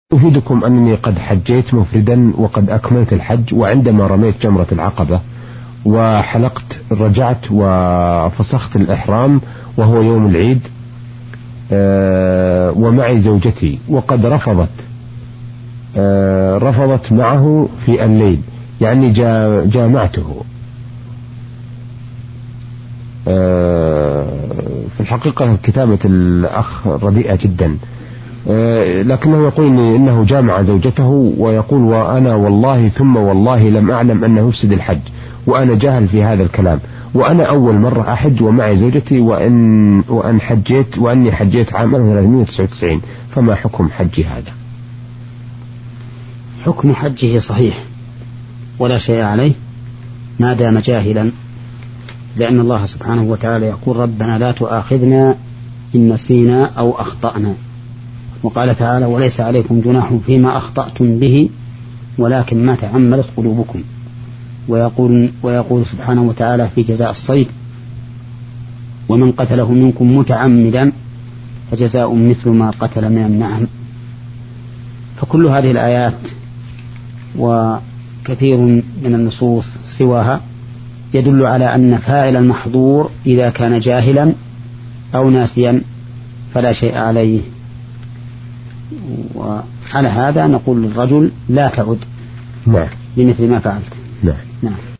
أفيدكم أنني قد حجيت مفردا وقد أكملت الحج، وعندما رميت جمرة العقبة وحلقت رجعت وفسخت الإحرام وهو يوم العيد، ومعي زوجتي، وقد رفضت معه في الليل، يعني جامعته. في الحقيقة كتابة الأخ رديئة جدا، لكنه يقول إنه جامع زوجته، ويقول وأنا والله ثم والله لم أعلم أنه يفسد الحج، وأنا جاهل في هذا الكلام، وأنا أول مرة أحج ومعي زوجتي، وأني حجيت عام 1399، فما حكم حجي هذا؟ حكم حجه صحيح ولا شيء عليه ما دام جاهلا، لأن الله سبحانه وتعالى يقول ربنا لا تؤاخذنا إن نسينا أو أخطأنا، وقال تعالى وليس عليكم جناح فيما أخطأتم به ولكن ما تعمدت قلوبكم، ويقول سبحانه وتعالى في جزاء الصيد ومن قتله منكم متعمدا فجزاء مثل ما قتل من النعم. فكل هذه الآيات وكثير من النصوص سواها يدل على أن فاعل المحظور إذا كان جاهلا أو ناسيا فلا شيء عليه، وعلى هذا نقول للرجل لا تعد بمثل ما فعلت. نعم.